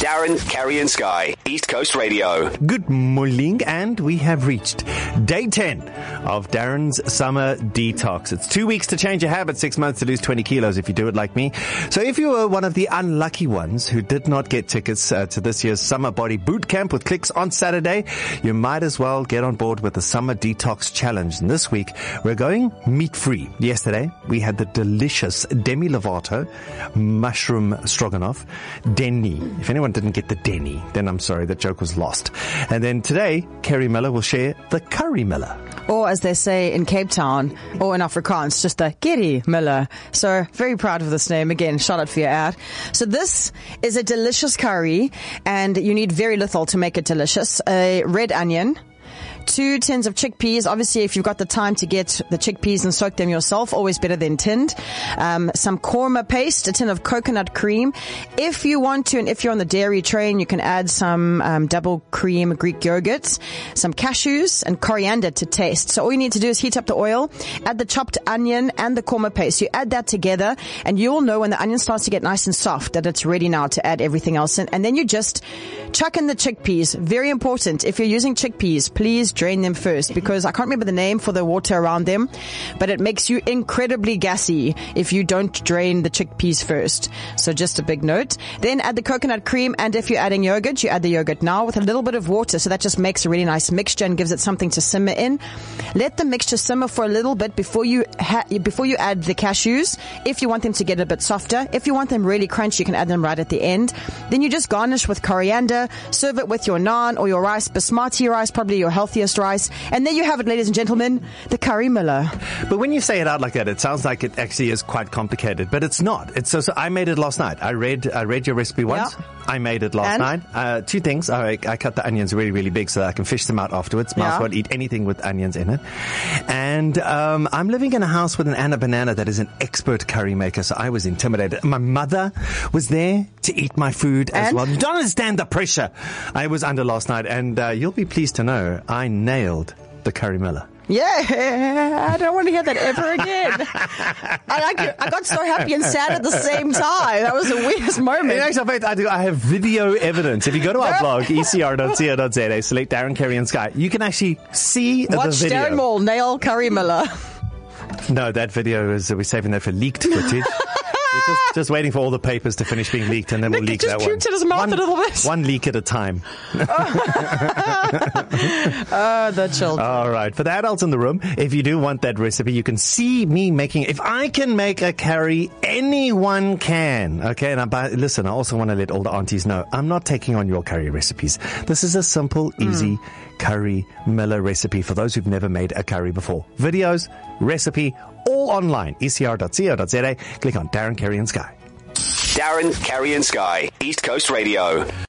Darren, Kerry and Sky, East Coast Radio. Good morning, and we have reached day 10 of Darren's summer detox. It's 2 weeks to change your habits, 6 months to lose 20 kilos if you do it like me. So if you were one of the unlucky ones who did not get tickets to this year's Summer Body Boot Camp with Clicks on Saturday, you might as well get on board with the Summer Detox Challenge. And this week, we're going meat-free. Yesterday, we had the delicious Demi Lovato mushroom stroganoff, Denny. If anyone didn't get the Denny, then I'm sorry, that joke was lost. And then today, Kerry Miller will share the Curry Miller. Or as they say in Cape Town, or in Afrikaans, just the Kerry Miller. So very proud of this name. Again, shout out for your ad. So this is a delicious curry, and you need very little to make it delicious. A red onion, 2 tins of chickpeas. Obviously, if you've got the time to get the chickpeas and soak them yourself, always better than tinned. Some korma paste, a tin of coconut cream. If you want to, and if you're on the dairy train, you can add some double cream Greek yogurt, some cashews, and coriander to taste. So all you need to do is heat up the oil, add the chopped onion and the korma paste. You add that together, and you'll know when the onion starts to get nice and soft that it's ready now to add everything else in. And then you just chuck in the chickpeas. Very important. If you're using chickpeas, please drain them first, because I can't remember the name for the water around them, but it makes you incredibly gassy if you don't drain the chickpeas first. So just a big note. Then add the coconut cream, and if you're adding yogurt, you add the yogurt now with a little bit of water, so that just makes a really nice mixture and gives it something to simmer in. Let the mixture simmer for a little bit before you add the cashews, if you want them to get a bit softer. If you want them really crunchy, you can add them right at the end. Then you just garnish with coriander, serve it with your naan or your rice, basmati rice, probably your healthiest rice. And there you have it, ladies and gentlemen, the Curry Miller. But when you say it out like that, it sounds like it actually is quite complicated, but it's not. It's so I made it last night. I read your recipe once. Yeah. I made it last night. 2 things. I cut the onions really, really big so that I can fish them out afterwards. Mouse won't eat anything with onions in it. And I'm living in a house with an Anna Banana that is an expert curry maker, so I was intimidated. My mother was there to eat my food as well. You don't understand the pressure I was under last night, and you'll be pleased to know I nailed the Curry Miller. Yeah, I don't want to hear that ever again. I got so happy and sad at the same time. That was the weirdest moment. In actual fact, I have video evidence. If you go to our blog, ecr.co.za, select Darren, Kerry and Sky, you can actually see the video. Watch Darren Moore nail Curry Miller. No, that video we're saving that for leaked footage. We're just waiting for all the papers to finish being leaked, and then we'll leak that one. Nick just puked in his mouth a little bit. One leak at a time. The children. All right. For the adults in the room, if you do want that recipe, you can see me making it. If I can make a curry, anyone can. Okay? And listen, I also want to let all the aunties know, I'm not taking on your curry recipes. This is a simple, easy Curry Miller recipe for those who've never made a curry before. Videos, recipe, all online. ecr.co.za. Click on Darren, Kerry and Sky. Darren, Kerry and Sky, East Coast Radio.